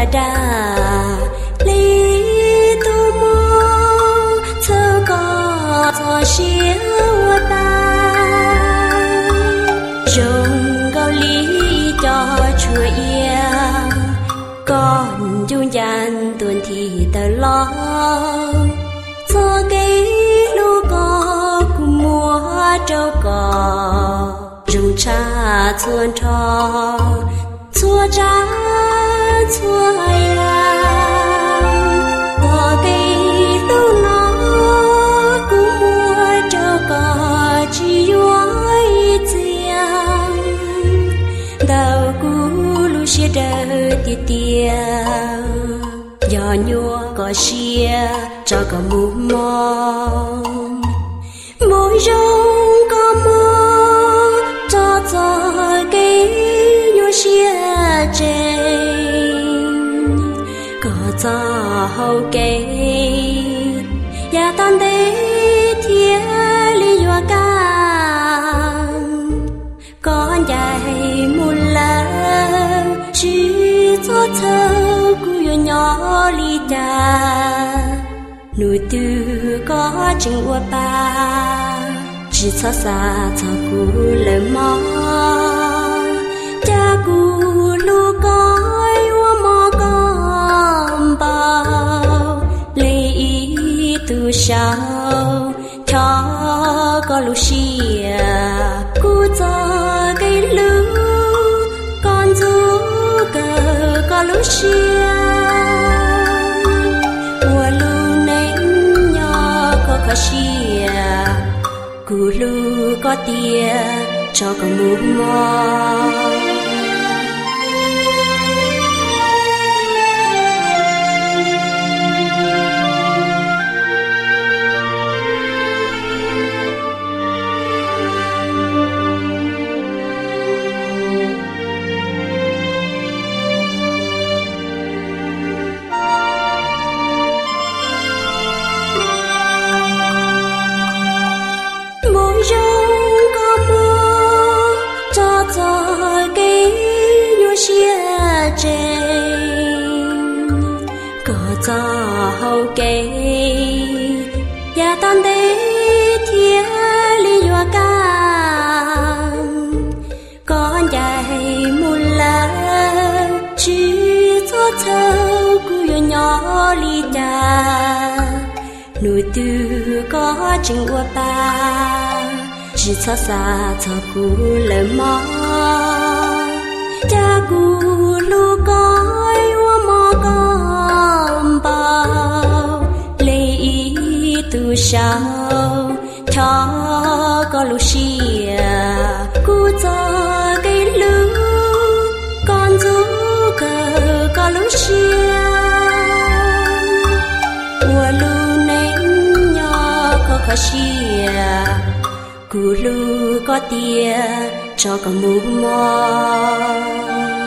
đà lý tu mô thơ có thọ siêu ta dùng gạo lý cho chùa yên còn dung dàn tuần thì tờ lo cho cái lúa có cùng mùa trâu cò rung cha chuồn trò chua cha chua ya cho cái lúa nó cùng mùa trâu cò chỉ yuối chiang đầu cú lu xia đời tiệt tiệt gió nhua có xia cho cả mù mong môi rong có mơ cho cái nhua xia trên có cho hậu cái ya tan đế thiên lý hoa can con dài muôn lần chỉ cho thơ của nhỏ li ta nuôi từ có chừng qua ba chỉ cho xa cho cú lời mò cha cú lu coi qua mò con bao lý từ sau cho có lu xia cú cho cái lư con du cờ có lu xia có xia cù lu có tia cho con mù mò cho hậu kế ya tan đế thiên lý hoa can con dài muôn lần chỉ cho thơ của nhỏ lý ta nuôi từ có chừng qua ba chỉ cho xa cho cú lời mò cha cú lu coi qua mò con bao lý từ sau cho có lu xia cú cho cái lư con du cờ có lu xia qua lu nén nhỏ có xia cú lu có tia cho con mù mò